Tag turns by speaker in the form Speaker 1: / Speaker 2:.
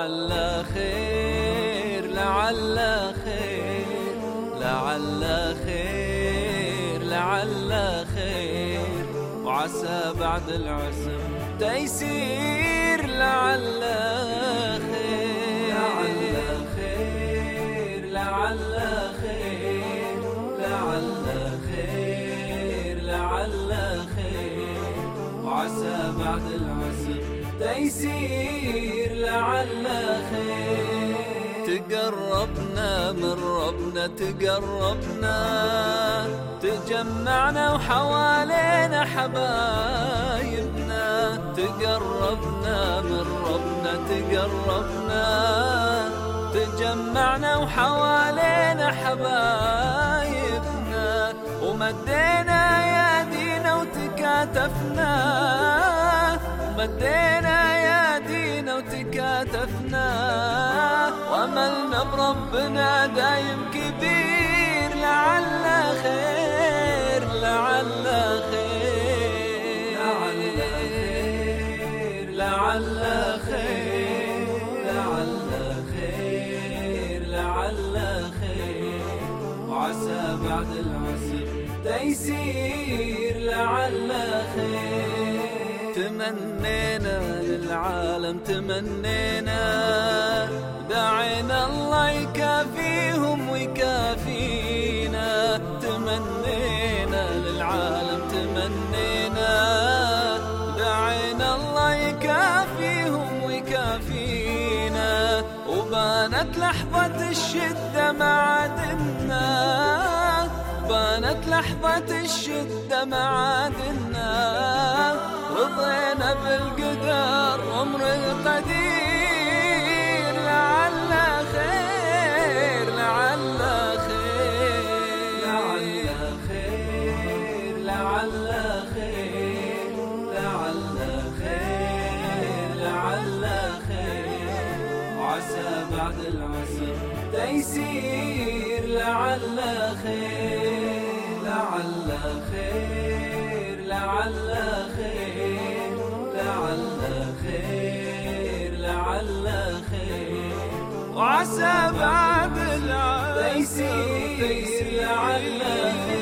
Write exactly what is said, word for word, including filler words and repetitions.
Speaker 1: لعل خير لعل خير لعل خير لعل خير، وعسى بعد العسر تيسير لعل خير لعل خير لعل خير لعل خير لعل خير، وعسى بعد العسر تيسير لعل خير. تقربنا من ربنا تقربنا، تجمعنا وحوالينا حبايبنا. تقربنا من ربنا تقربنا، تجمعنا وحوالينا حبايبنا. ومدينا يدينا وتكاتفنا، مدينا يدينا وتكاتفنا، واملنا بربنا دايم كبير لعل خير لعل خير لعل خير لعل خير لعل خير لعل خير، وعسى بعد العسر تيسير لعل خير. تمنينا للعالم تمنينا، دعينا الله يكافيهم ويكافينا. تمنينا للعالم تمنينا، دعينا الله يكافيهم ويكافينا. وبانت لحظة الشدة معادنا، بانت لحظة الشدة معادنا. رضينا بالقدر وامر القدير لعل خير لعل خير لعل خير لعل خير لعل خير لعل خير، وعسى بعد العسر تيسير لعل خير لعل خير لعل خير لعل خير لعل خير، وعسى بعد العسر تيسير لعل خير.